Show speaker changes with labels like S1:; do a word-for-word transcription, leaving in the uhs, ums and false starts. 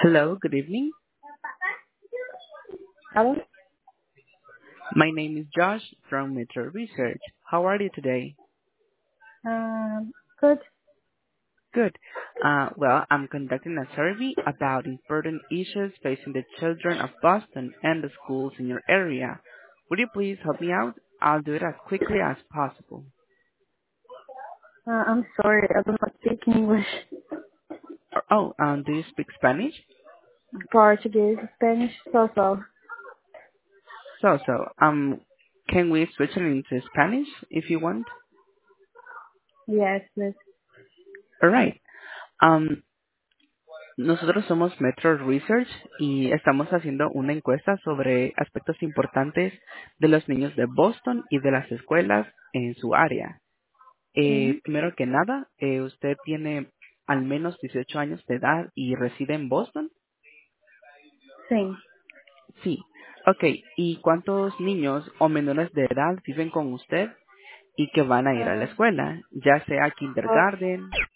S1: Hello, good evening.
S2: Hello?
S1: My name is Josh from Metro Research. How are you today?
S2: Um, good.
S1: Good. Uh, well, I'm conducting a survey about important issues facing the children of Boston and the schools in your area. Would you please help me out? I'll do it as quickly as possible.
S2: Uh, I'm sorry, I do not speak English.
S1: Oh, um, do you speak Spanish?
S2: Portuguese, Spanish, so so.
S1: So, so, um, can we switch it into Spanish if you want?
S2: Yes, please.
S1: All right. Um, Nosotros somos Metro Research y estamos haciendo una encuesta sobre aspectos importantes de los niños de Boston y de las escuelas en su área.
S2: Sim,
S1: Eh, primero que nada, eh, ¿usted tiene al menos dieciocho años de edad y reside en Boston?
S2: sim.
S1: Sí. Ok. ¿Y cuántos niños o menores de edad viven con usted y que van a ir a la
S2: Uh,
S1: escuela? Ya sea
S2: uh,
S1: kindergarten.